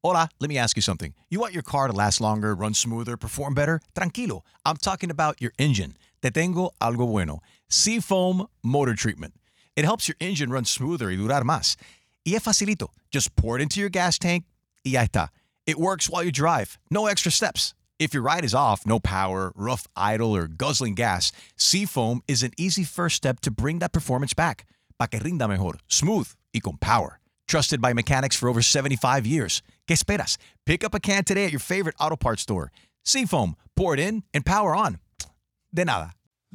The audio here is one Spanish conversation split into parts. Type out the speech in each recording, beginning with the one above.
Hola, let me ask you something. You want your car to last longer, run smoother, perform better? Tranquilo. I'm talking about your engine. Te tengo algo bueno. Seafoam Motor Treatment. It helps your engine run smoother y durar más. Y es facilito. Just pour it into your gas tank y ya está. It works while you drive. No extra steps. If your ride is off, no power, rough idle, or guzzling gas, Seafoam is an easy first step to bring that performance back. Pa' que rinda mejor, smooth y con power. Trusted by mechanics for over 75 years. ¿Qué esperas? Pick up a can today at your favorite auto parts store. Seafoam, pour it in and power on. De nada.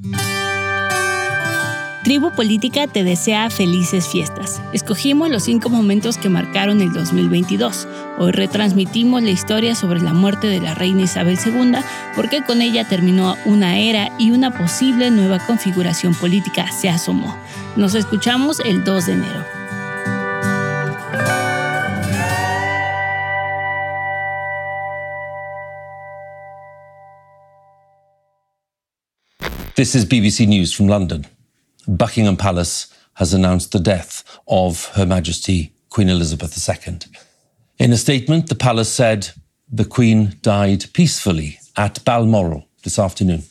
Tribu Política te desea felices fiestas. Escogimos los 5 momentos que marcaron el 2022. Hoy retransmitimos la historia sobre la muerte de la reina Isabel II, porque con ella terminó una era y una posible nueva configuración política se asomó. Nos escuchamos el 2 de enero. This is BBC News from London. Buckingham Palace has announced the death of Her Majesty Queen Elizabeth II. In a statement, the palace said the Queen died peacefully at Balmoral this afternoon.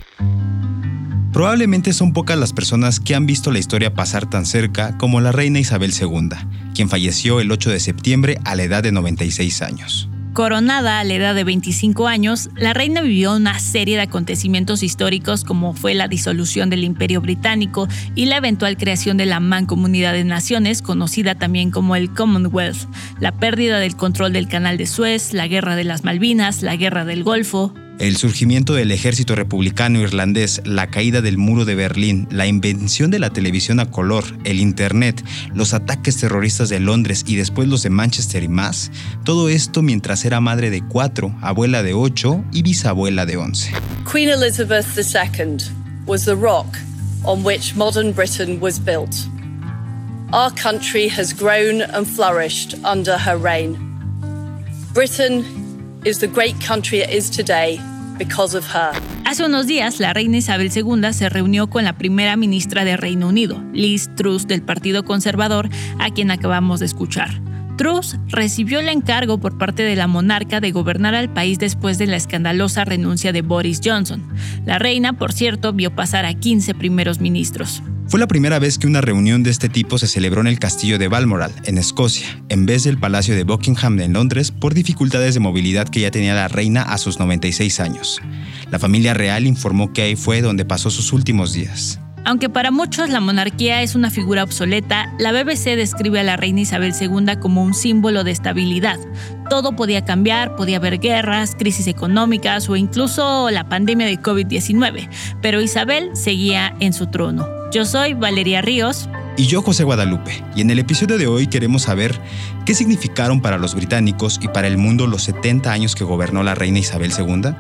Probablemente son pocas las personas que han visto la historia pasar tan cerca como la reina Isabel II, quien falleció el 8 de septiembre a la edad de 96 años. Coronada a la edad de 25 años, la reina vivió una serie de acontecimientos históricos como fue la disolución del Imperio Británico y la eventual creación de la Mancomunidad de Naciones, conocida también como el Commonwealth, la pérdida del control del Canal de Suez, la Guerra de las Malvinas, la Guerra del Golfo, el surgimiento del ejército republicano irlandés, la caída del muro de Berlín, la invención de la televisión a color, el internet, los ataques terroristas de Londres y después los de Manchester y más, todo esto mientras era madre de 4, abuela de 8 y bisabuela de 11. Queen Elizabeth II was the rock on which modern Britain was built. Our country has grown and flourished under her reign. Britain is the great country it is today because of her. Hace unos días, la reina Isabel II se reunió con la primera ministra de Reino Unido, Liz Truss, del Partido Conservador, a quien acabamos de escuchar. Truss recibió el encargo por parte de la monarca de gobernar al país después de la escandalosa renuncia de Boris Johnson. La reina, por cierto, vio pasar a 15 primeros ministros. Fue la primera vez que una reunión de este tipo se celebró en el castillo de Balmoral, en Escocia, en vez del Palacio de Buckingham en Londres por dificultades de movilidad que ya tenía la reina a sus 96 años. La familia real informó que ahí fue donde pasó sus últimos días. Aunque para muchos la monarquía es una figura obsoleta, la BBC describe a la reina Isabel II como un símbolo de estabilidad. Todo podía cambiar, podía haber guerras, crisis económicas o incluso la pandemia de COVID-19, pero Isabel seguía en su trono. Yo soy Valeria Ríos. Y yo, José Guadalupe. Y en el episodio de hoy queremos saber qué significaron para los británicos y para el mundo los 70 años que gobernó la reina Isabel II.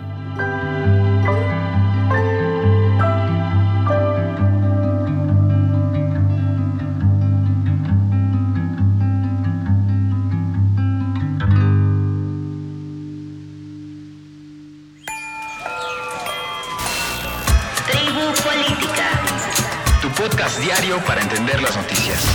Podcast diario para entender las noticias.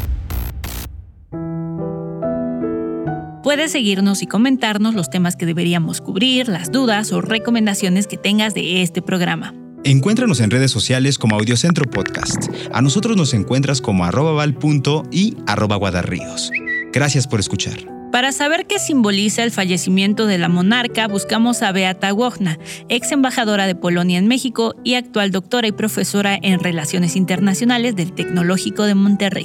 Puedes seguirnos y comentarnos los temas que deberíamos cubrir, las dudas o recomendaciones que tengas de este programa. Encuéntranos en redes sociales como Audiocentro Podcast. A nosotros nos encuentras como @val.y y @guadarríos. Gracias por escuchar. Para saber qué simboliza el fallecimiento de la monarca, buscamos a Beata Wojna, ex embajadora de Polonia en México y actual doctora y profesora en Relaciones Internacionales del Tecnológico de Monterrey.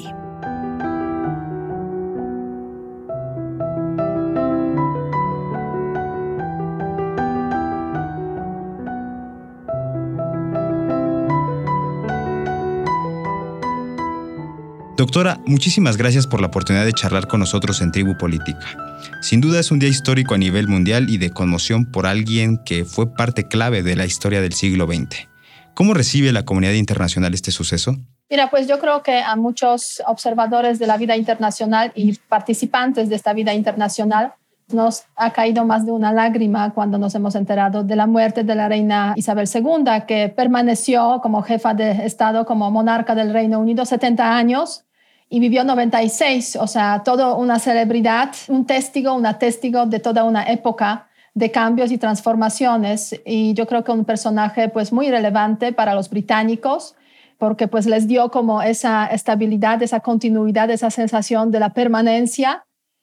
Doctora, muchísimas gracias por la oportunidad de charlar con nosotros en Tribu Política. Sin duda es un día histórico a nivel mundial y de conmoción por alguien que fue parte clave de la historia del siglo XX. ¿Cómo recibe la comunidad internacional este suceso? Mira, pues yo creo que a muchos observadores de la vida internacional y participantes de esta vida internacional nos ha caído más de una lágrima cuando nos hemos enterado de la muerte de la reina Isabel II, que permaneció como jefa de Estado, como monarca del Reino Unido 70 años y vivió 96, o sea, toda una celebridad, un testigo de toda una época de cambios y transformaciones. Y yo creo que un personaje pues muy relevante para los británicos, porque pues les dio como esa estabilidad, esa continuidad, esa sensación de la permanencia,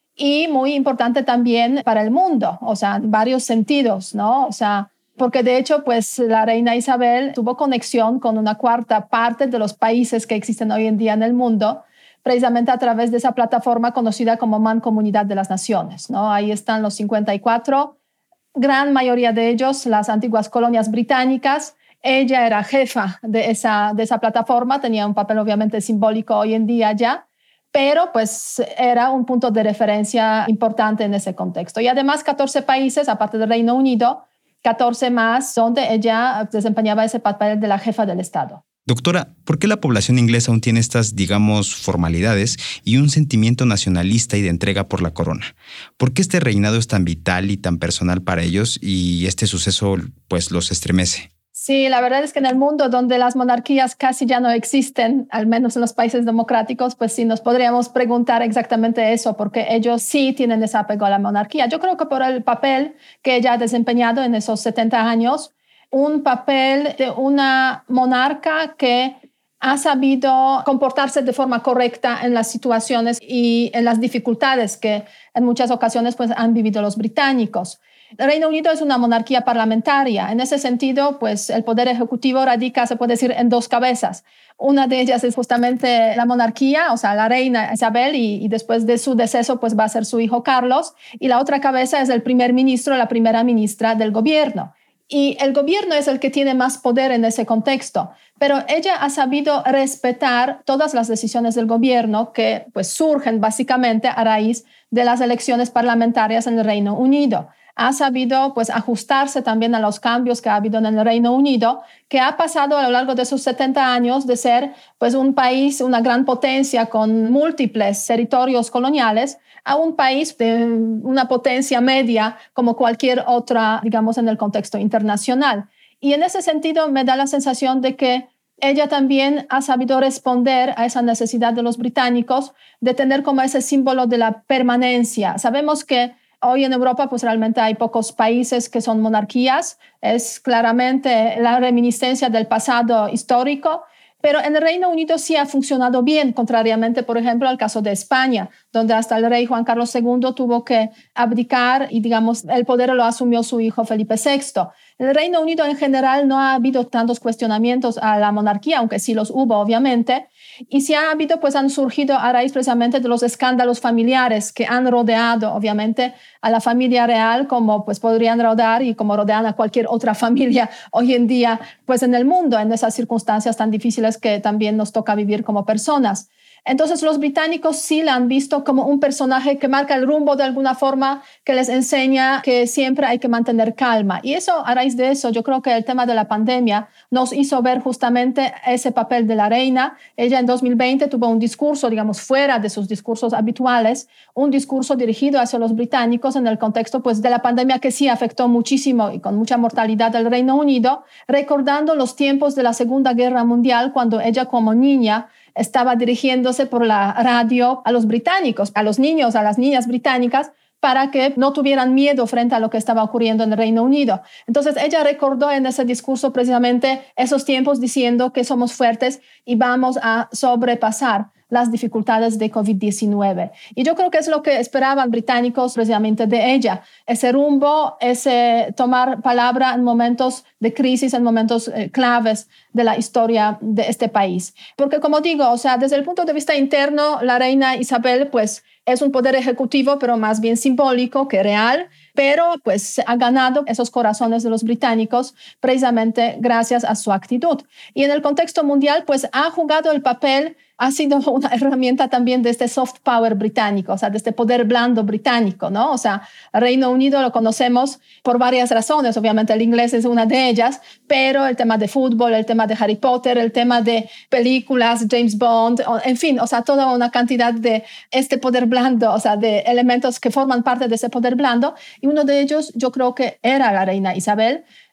y muy importante también para el mundo, o sea, en varios sentidos, ¿no? O sea, porque de hecho pues la reina Isabel tuvo conexión con una cuarta parte de los países que existen hoy en día en el mundo, precisamente a través de esa plataforma conocida como Mancomunidad de las Naciones, ¿no? Ahí están los 54, gran mayoría de ellos las antiguas colonias británicas. Ella era jefa de esa plataforma, tenía un papel obviamente simbólico hoy en día ya, pero pues era un punto de referencia importante en ese contexto. Y además 14 países, aparte del Reino Unido, 14 más donde ella desempeñaba ese papel de la jefa del Estado. Doctora, ¿por qué la población inglesa aún tiene estas, digamos, formalidades y un sentimiento nacionalista y de entrega por la corona? ¿Por qué este reinado es tan vital y tan personal para ellos y este suceso pues los estremece? Sí, la verdad es que en el mundo donde las monarquías casi ya no existen, al menos en los países democráticos, pues sí nos podríamos preguntar exactamente eso, porque ellos sí tienen ese apego a la monarquía. Yo creo que por el papel que ella ha desempeñado en esos 70 años, un papel de una monarca que ha sabido comportarse de forma correcta en las situaciones y en las dificultades que en muchas ocasiones pues, han vivido los británicos. El Reino Unido es una monarquía parlamentaria. En ese sentido, pues el poder ejecutivo radica, se puede decir, en dos cabezas. Una de ellas es justamente la monarquía, o sea, la reina Isabel, y después de su deceso, pues va a ser su hijo Carlos. Y la otra cabeza es el primer ministro, la primera ministra del gobierno. Y el gobierno es el que tiene más poder en ese contexto. Pero ella ha sabido respetar todas las decisiones del gobierno que pues, surgen básicamente a raíz de las elecciones parlamentarias en el Reino Unido. Ha sabido pues, ajustarse también a los cambios que ha habido en el Reino Unido, que ha pasado a lo largo de sus 70 años de ser pues, un país, una gran potencia con múltiples territorios coloniales, a un país de una potencia media como cualquier otra, digamos, en el contexto internacional. Y en ese sentido me da la sensación de que ella también ha sabido responder a esa necesidad de los británicos de tener como ese símbolo de la permanencia. Sabemos que hoy en Europa pues realmente hay pocos países que son monarquías, es claramente la reminiscencia del pasado histórico, pero en el Reino Unido sí ha funcionado bien, contrariamente, por ejemplo, al caso de España, donde hasta el rey Juan Carlos II tuvo que abdicar y, digamos, el poder lo asumió su hijo Felipe VI. En el Reino Unido en general no ha habido tantos cuestionamientos a la monarquía, aunque sí los hubo, obviamente, y si ha habido, pues han surgido a raíz precisamente de los escándalos familiares que han rodeado, obviamente, a la familia real, como pues podrían rodear y como rodean a cualquier otra familia hoy en día, pues en el mundo, en esas circunstancias tan difíciles que también nos toca vivir como personas. Entonces los británicos sí la han visto como un personaje que marca el rumbo de alguna forma, que les enseña que siempre hay que mantener calma. Y eso, a raíz de eso, yo creo que el tema de la pandemia nos hizo ver justamente ese papel de la reina. Ella en 2020 tuvo un discurso, digamos, fuera de sus discursos habituales, un discurso dirigido hacia los británicos en el contexto pues, de la pandemia que sí afectó muchísimo y con mucha mortalidad al Reino Unido, recordando los tiempos de la Segunda Guerra Mundial, cuando ella como niña estaba dirigiéndose por la radio a los británicos, a los niños, a las niñas británicas, para que no tuvieran miedo frente a lo que estaba ocurriendo en el Reino Unido. Entonces ella recordó en ese discurso precisamente esos tiempos diciendo que somos fuertes y vamos a sobrepasar las dificultades de COVID-19. Y yo creo que es lo que esperaban británicos precisamente de ella, ese rumbo, ese tomar palabra en momentos de crisis, en momentos claves de la historia de este país. Porque como digo, o sea, desde el punto de vista interno, la reina Isabel pues es un poder ejecutivo, pero más bien simbólico que real, pero pues ha ganado esos corazones de los británicos precisamente gracias a su actitud. Y en el contexto mundial pues ha jugado el papel, ha sido una herramienta también de este soft power británico, o sea, de este poder blando británico, ¿no? O sea, Reino Unido lo conocemos por varias razones, obviamente el inglés es una de ellas, pero el tema de fútbol, el tema de Harry Potter, el tema de películas, James Bond, en fin, o sea, toda una cantidad de este poder blando, o sea, de elementos que forman parte de ese poder blando, y uno de ellos yo creo que era la reina Isabel,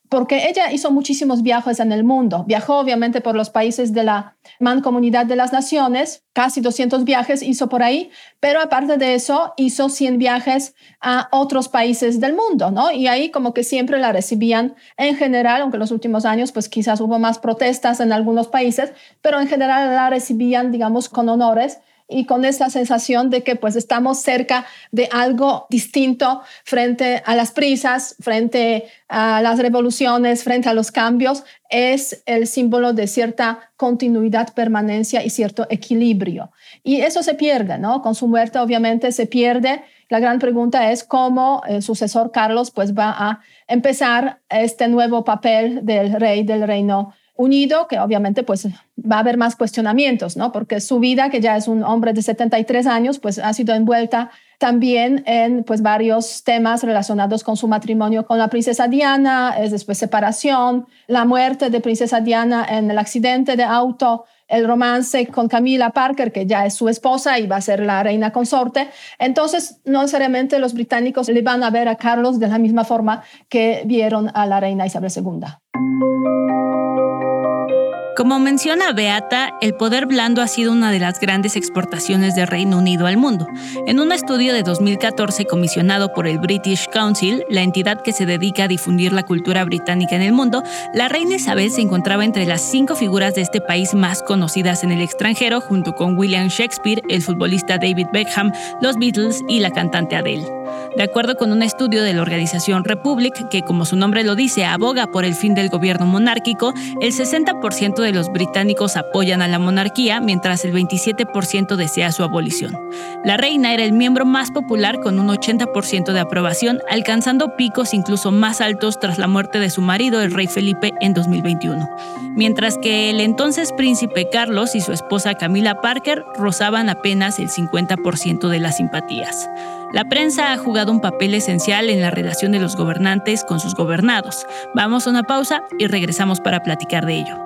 porque ella hizo muchísimos viajes en el mundo. Viajó obviamente por los países de la Mancomunidad de las Naciones, casi 200 viajes hizo por ahí, pero aparte de eso hizo 100 viajes a otros países del mundo, ¿no? Y ahí como que siempre la recibían en general, aunque en los últimos años pues quizás hubo más protestas en algunos países, pero en general la recibían, digamos, con honores y con esa sensación de que pues estamos cerca de algo distinto frente a las prisas, frente a las revoluciones, frente a los cambios. Es el símbolo de cierta continuidad, permanencia y cierto equilibrio. Y eso se pierde, ¿no? Con su muerte obviamente se pierde. La gran pregunta es cómo el sucesor Carlos pues va a empezar este nuevo papel del rey del Reino Unido, que obviamente pues va a haber más cuestionamientos, ¿no? Porque su vida, que ya es un hombre de 73 años, pues ha sido envuelta también en pues varios temas relacionados con su matrimonio con la princesa Diana, después separación, la muerte de princesa Diana en el accidente de auto, el romance con Camilla Parker, que ya es su esposa y va a ser la reina consorte. Entonces, no necesariamente los británicos le van a ver a Carlos de la misma forma que vieron a la reina Isabel II. Como menciona Beata, el poder blando ha sido una de las grandes exportaciones de Reino Unido al mundo. En un estudio de 2014 comisionado por el British Council, la entidad que se dedica a difundir la cultura británica en el mundo, la reina Isabel se encontraba entre las 5 figuras de este país más conocidas en el extranjero, junto con William Shakespeare, el futbolista David Beckham, los Beatles y la cantante Adele. De acuerdo con un estudio de la organización Republic, que como su nombre lo dice, aboga por el fin del gobierno monárquico, el 60% de los británicos apoyan a la monarquía, mientras el 27% desea su abolición. La reina era el miembro más popular con un 80% de aprobación, alcanzando picos incluso más altos tras la muerte de su marido, el rey Felipe, en 2021. Mientras que el entonces príncipe Carlos y su esposa Camilla Parker rozaban apenas el 50% de las simpatías. La prensa ha jugado un papel esencial en la relación de los gobernantes con sus gobernados. Vamos a una pausa y regresamos para platicar de ello.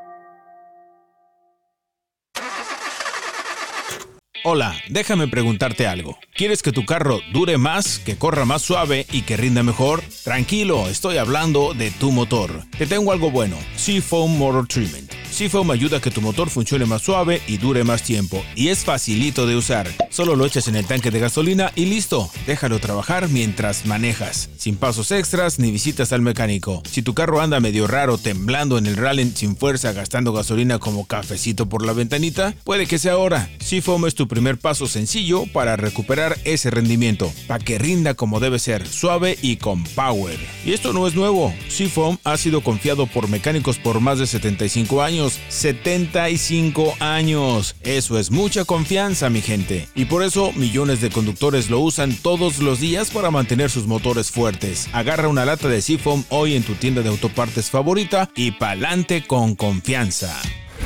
Hola, déjame preguntarte algo. ¿Quieres que tu carro dure más, que corra más suave y que rinda mejor? Tranquilo, estoy hablando de tu motor. Te tengo algo bueno, Seafoam Motor Treatment. Seafoam ayuda a que tu motor funcione más suave y dure más tiempo. Y es facilito de usar. Solo lo echas en el tanque de gasolina y listo. Déjalo trabajar mientras manejas. Sin pasos extras ni visitas al mecánico. Si tu carro anda medio raro, temblando en el rally sin fuerza, gastando gasolina como cafecito por la ventanita, puede que sea ahora. Seafoam es tu primer paso sencillo para recuperar ese rendimiento. Para que rinda como debe ser, suave y con power. Y esto no es nuevo. Seafoam ha sido confiado por mecánicos por más de 75 años. 75 años. Eso es mucha confianza, mi gente. Y por eso millones de conductores lo usan todos los días para mantener sus motores fuertes. Agarra una lata de Seafoam hoy en tu tienda de autopartes favorita y pa'lante con confianza.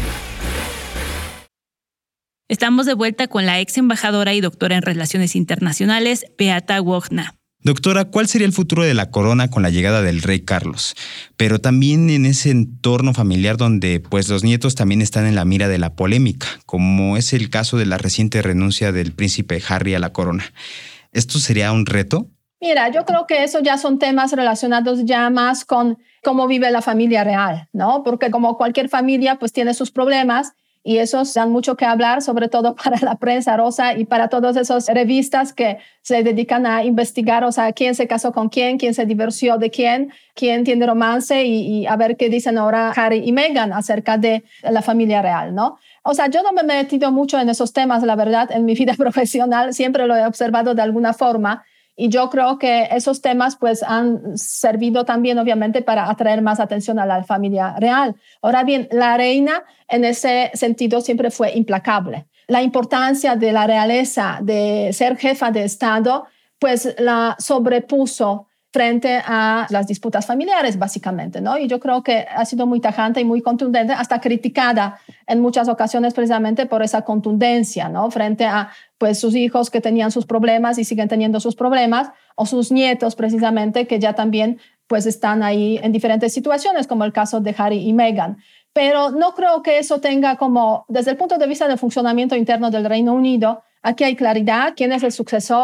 Estamos de vuelta con la ex embajadora y doctora en Relaciones Internacionales, Beata Wojna. Doctora, ¿cuál sería el futuro de la corona con la llegada del rey Carlos? Pero también en ese entorno familiar donde pues los nietos también están en la mira de la polémica, como es el caso de la reciente renuncia del príncipe Harry a la corona. ¿Esto sería un reto? Mira, yo creo que eso ya son temas relacionados ya más con cómo vive la familia real, ¿no? Porque como cualquier familia pues tiene sus problemas. Y esos dan mucho que hablar, sobre todo para la prensa rosa y para todas esas revistas que se dedican a investigar, o sea, quién se casó con quién se divorció de quién tiene romance y a ver qué dicen ahora Harry y Meghan acerca de la familia real, ¿no? O sea, yo no me he metido mucho en esos temas, la verdad, en mi vida profesional, siempre lo he observado de alguna forma. Y yo creo que esos temas pues han servido también obviamente para atraer más atención a la familia real. Ahora bien, la reina en ese sentido siempre fue implacable. La importancia de la realeza, de ser jefa de Estado, pues la sobrepuso frente a las disputas familiares, básicamente, ¿no? Y yo creo que ha sido muy tajante y muy contundente, hasta criticada en muchas ocasiones precisamente por esa contundencia, ¿no? Frente a pues sus hijos que tenían sus problemas y siguen teniendo sus problemas, o sus nietos precisamente que ya también pues están ahí en diferentes situaciones, como el caso de Harry y Meghan. Pero no creo que eso tenga como, desde el punto de vista del funcionamiento interno del Reino Unido, aquí hay claridad, quién es el sucesor,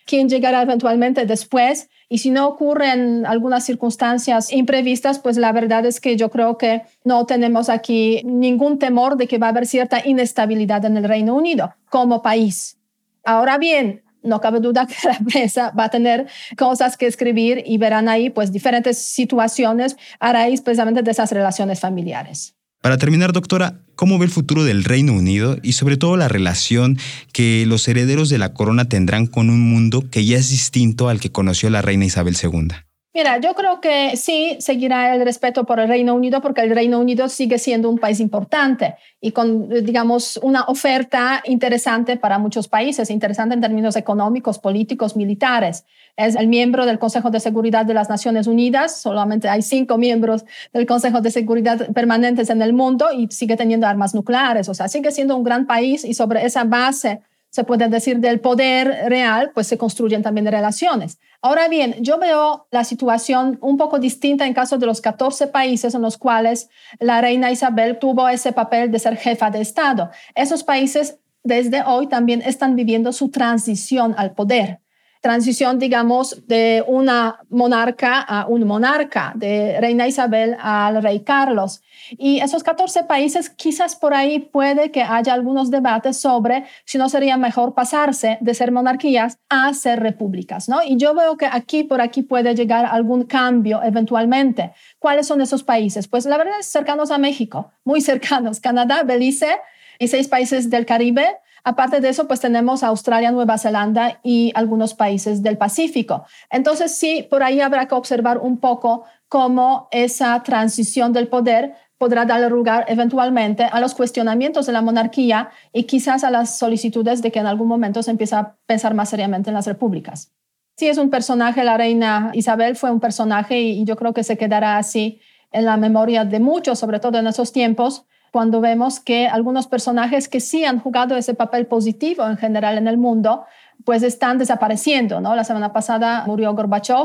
quién llegará eventualmente después. Y si no ocurren algunas circunstancias imprevistas, pues la verdad es que yo creo que no tenemos aquí ningún temor de que va a haber cierta inestabilidad en el Reino Unido como país. Ahora bien, no cabe duda que la prensa va a tener cosas que escribir y verán ahí pues diferentes situaciones a raíz precisamente de esas relaciones familiares. Para terminar, doctora, ¿cómo ve el futuro del Reino Unido y sobre todo la relación que los herederos de la corona tendrán con un mundo que ya es distinto al que conoció la reina Isabel II? Mira, yo creo que sí seguirá el respeto por el Reino Unido porque el Reino Unido sigue siendo un país importante y con, digamos, una oferta interesante para muchos países, interesante en términos económicos, políticos, militares. Es el miembro del Consejo de Seguridad de las Naciones Unidas, solamente hay 5 miembros del Consejo de Seguridad permanentes en el mundo y sigue teniendo armas nucleares, o sea, sigue siendo un gran país y sobre esa base se puede decir del poder real, pues se construyen también relaciones. Ahora bien, yo veo la situación un poco distinta en caso de los 14 países en los cuales la reina Isabel tuvo ese papel de ser jefa de Estado. Esos países desde hoy también están viviendo su transición al poder. Transición, digamos, de una monarca a un monarca, de reina Isabel al rey Carlos. Y esos 14 países, quizás por ahí puede que haya algunos debates sobre si no sería mejor pasarse de ser monarquías a ser repúblicas, ¿no? Y yo veo que por aquí puede llegar algún cambio eventualmente. ¿Cuáles son esos países? Pues la verdad es cercanos a México, muy cercanos. Canadá, Belice y 6 países del Caribe. Aparte de eso, pues tenemos Australia, Nueva Zelanda y algunos países del Pacífico. Entonces, sí, por ahí habrá que observar un poco cómo esa transición del poder podrá dar lugar eventualmente a los cuestionamientos de la monarquía y quizás a las solicitudes de que en algún momento se empiece a pensar más seriamente en las repúblicas. Sí, es un personaje, la reina Isabel fue un personaje y yo creo que se quedará así en la memoria de muchos, sobre todo en esos tiempos, cuando vemos que algunos personajes que sí han jugado ese papel positivo en general en el mundo, pues están desapareciendo, ¿no? La semana pasada murió Gorbachev,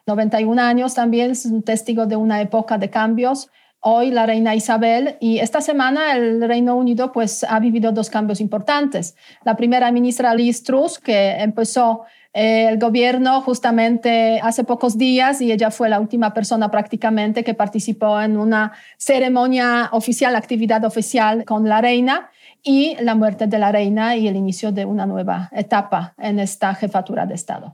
91 años también, es un testigo de una época de cambios. Hoy la reina Isabel y esta semana el Reino Unido pues ha vivido 2 cambios importantes. La primera ministra Liz Truss, que empezó el gobierno justamente hace pocos días y ella fue la última persona prácticamente que participó en una ceremonia oficial, actividad oficial con la reina y la muerte de la reina y el inicio de una nueva etapa en esta jefatura de Estado.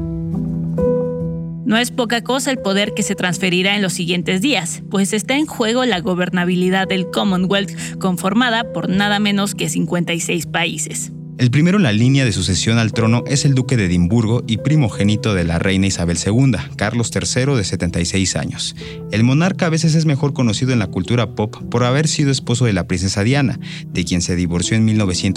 No es poca cosa el poder que se transferirá en los siguientes días, pues está en juego la gobernabilidad del Commonwealth, conformada por nada menos que 56 países. El primero en la línea de sucesión al trono es el duque de Edimburgo y primogénito de la reina Isabel II, Carlos III, de 76 años. El monarca a veces es mejor conocido en la cultura pop por haber sido esposo de la princesa Diana, de quien se divorció en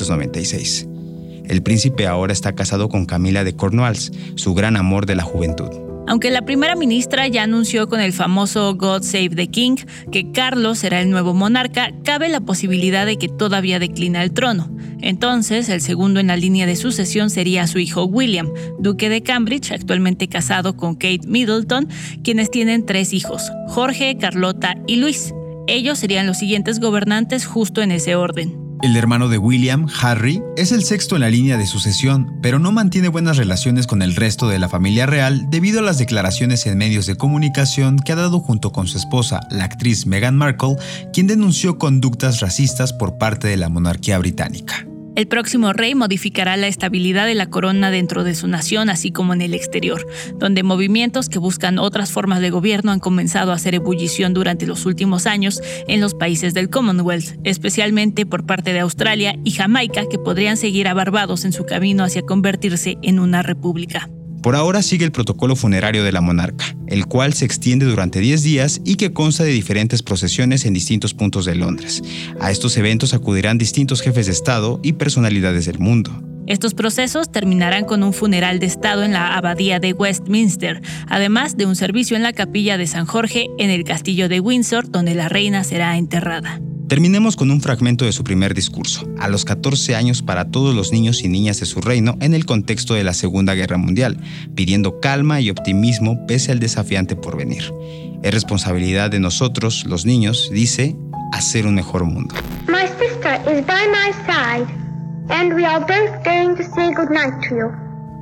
1996. El príncipe ahora está casado con Camila de Cornualles, su gran amor de la juventud. Aunque la primera ministra ya anunció con el famoso God Save the King que Carlos será el nuevo monarca, cabe la posibilidad de que todavía declina el trono. Entonces, el segundo en la línea de sucesión sería su hijo William, duque de Cambridge, actualmente casado con Kate Middleton, quienes tienen 3 hijos, Jorge, Carlota y Luis. Ellos serían los siguientes gobernantes justo en ese orden. El hermano de William, Harry, es el sexto en la línea de sucesión, pero no mantiene buenas relaciones con el resto de la familia real debido a las declaraciones en medios de comunicación que ha dado junto con su esposa, la actriz Meghan Markle, quien denunció conductas racistas por parte de la monarquía británica. El próximo rey modificará la estabilidad de la corona dentro de su nación, así como en el exterior, donde movimientos que buscan otras formas de gobierno han comenzado a hacer ebullición durante los últimos años en los países del Commonwealth, especialmente por parte de Australia y Jamaica, que podrían seguir a Barbados en su camino hacia convertirse en una república. Por ahora sigue el protocolo funerario de la monarca, el cual se extiende durante 10 días y que consta de diferentes procesiones en distintos puntos de Londres. A estos eventos acudirán distintos jefes de Estado y personalidades del mundo. Estos procesos terminarán con un funeral de Estado en la abadía de Westminster, además de un servicio en la capilla de San Jorge en el castillo de Windsor, donde la reina será enterrada. Terminemos con un fragmento de su primer discurso, a los 14 años para todos los niños y niñas de su reino en el contexto de la Segunda Guerra Mundial, pidiendo calma y optimismo pese al desafiante porvenir. Es responsabilidad de nosotros, los niños, dice, hacer un mejor mundo. My sister is by my side, and we are both going to say goodnight to you.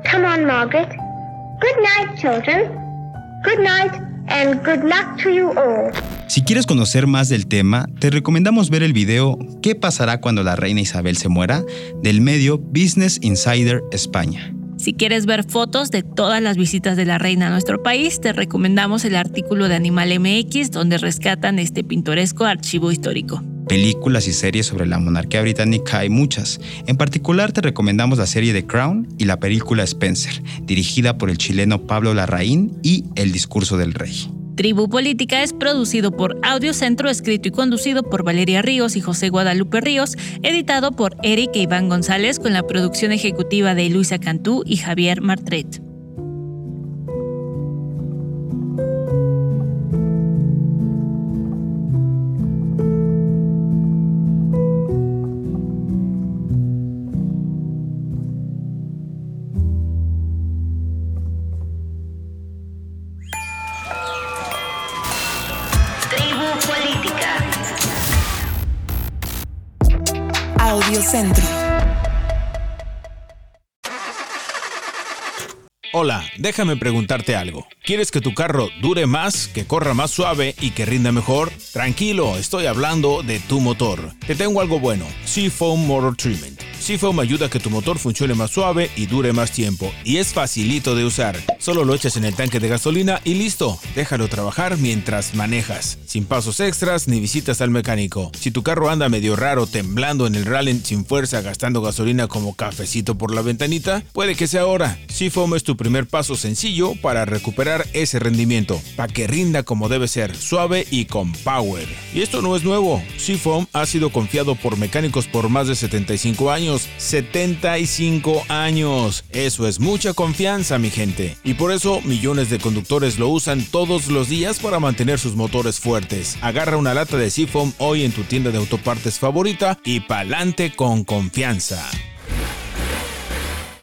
Come on, Margaret. Good night, children. Good night and good luck to you all. Si quieres conocer más del tema, te recomendamos ver el video ¿Qué pasará cuando la reina Isabel se muera?, del medio Business Insider España. Si quieres ver fotos de todas las visitas de la reina a nuestro país, te recomendamos el artículo de Animal MX, donde rescatan este pintoresco archivo histórico. Películas y series sobre la monarquía británica hay muchas. En particular te recomendamos la serie The Crown y la película Spencer, dirigida por el chileno Pablo Larraín, y El discurso del rey. Tribu Política es producido por Audiocentro, escrito y conducido por Valeria Ríos y José Guadalupe Ríos, editado por Eric e Iván González, con la producción ejecutiva de Luisa Cantú y Javier Martret. Audiocentro. Hola, déjame preguntarte algo. ¿Quieres que tu carro dure más, que corra más suave y que rinda mejor? Tranquilo, estoy hablando de tu motor. Te tengo algo bueno, Seafoam Motor Treatment. Seafoam ayuda a que tu motor funcione más suave y dure más tiempo. Y es facilito de usar. Solo lo echas en el tanque de gasolina y listo. Déjalo trabajar mientras manejas. Sin pasos extras ni visitas al mecánico. Si tu carro anda medio raro, temblando en el rally sin fuerza, gastando gasolina como cafecito por la ventanita, puede que sea ahora. Seafoam es tu primer paso sencillo para recuperar ese rendimiento. Para que rinda como debe ser, suave y con power. Y esto no es nuevo. Seafoam ha sido confiado por mecánicos por más de 75 años. 75 años. Eso es mucha confianza, mi gente. Y por eso millones de conductores lo usan todos los días para mantener sus motores fuertes. Agarra una lata de Seafoam hoy en tu tienda de autopartes favorita y pa'lante con confianza.